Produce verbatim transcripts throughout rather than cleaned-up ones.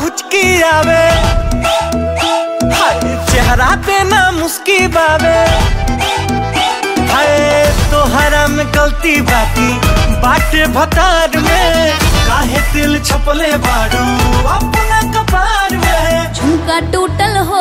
हुचकी आवे, हाय चेहरा पे ना मुस्की बावे। हाय तोहरा में गलती बाकी बाटे भतार में, काहे दिल छपले बाड़ू अपना कपार में। झुमका टूटल हो,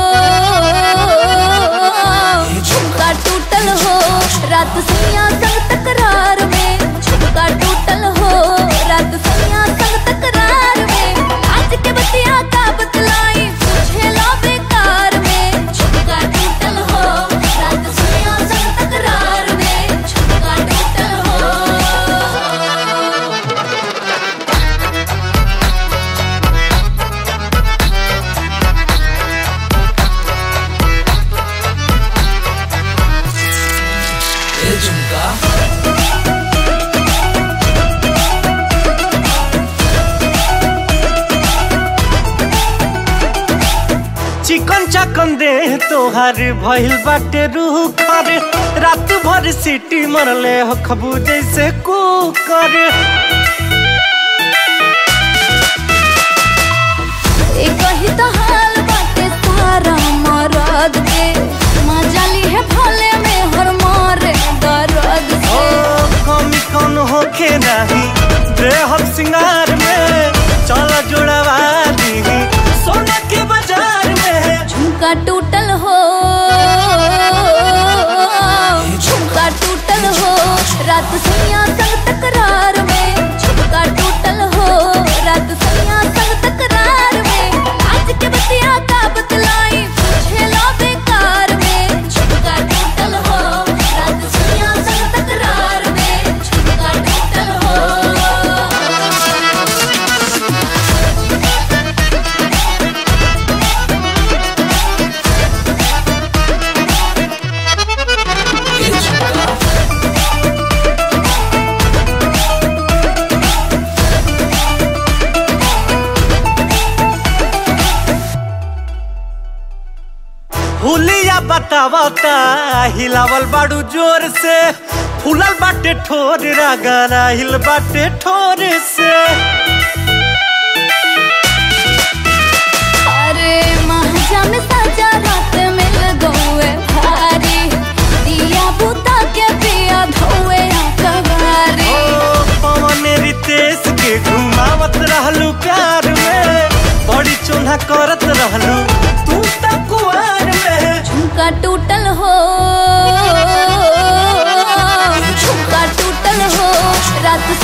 झुमका टूटल हो रात सैया संग तकरार में। झुमका टूटल हो रात सैया संग तकरार में। आज के बतिया का बतलाई पूछे लो बेकार में। झुमका टूटल हो रात सैया संग तकरार में। झुमका टूटल हो। चिकन चाकन दे तोहार भइल बाटे रूह कर, रात भर सीटी मरले हो खबू जैसे कुकर। एक ही तो हाल बाटे सारा मरद के, मजा ली है भोले में हर मारे दर्द से। ओ कमी कौन होके नहीं बेहद सिंगार में, चला जोड़वा दी सोना के बाजार में। झुमका टूटल हो, झुमका टूटल हो रात सैया संग तकरार में। झुमका टूटल हो रात सैया संग तकरार में। आज के बतिया का बतलाई पूछे लो बेकार में। झुमका टूटल हो रात सैया संग तकरार में। झुमका टूटल हो। हुलिया बतावता हिलावल बाड़ू जोर से, फूलल बाटे ठोर रागाना हिल बाटे ठोर से। अरे महाजा में साजा रात मिल गए भारी, दिया बुता के पिया धोए कबारी। ओ पवन रितेश के घुमावत रहलू प्यार में, बड़ी चोन्हा करत रहलू तू त कुआर में। झुमका टूटल हो, झुमका टूटल हो रात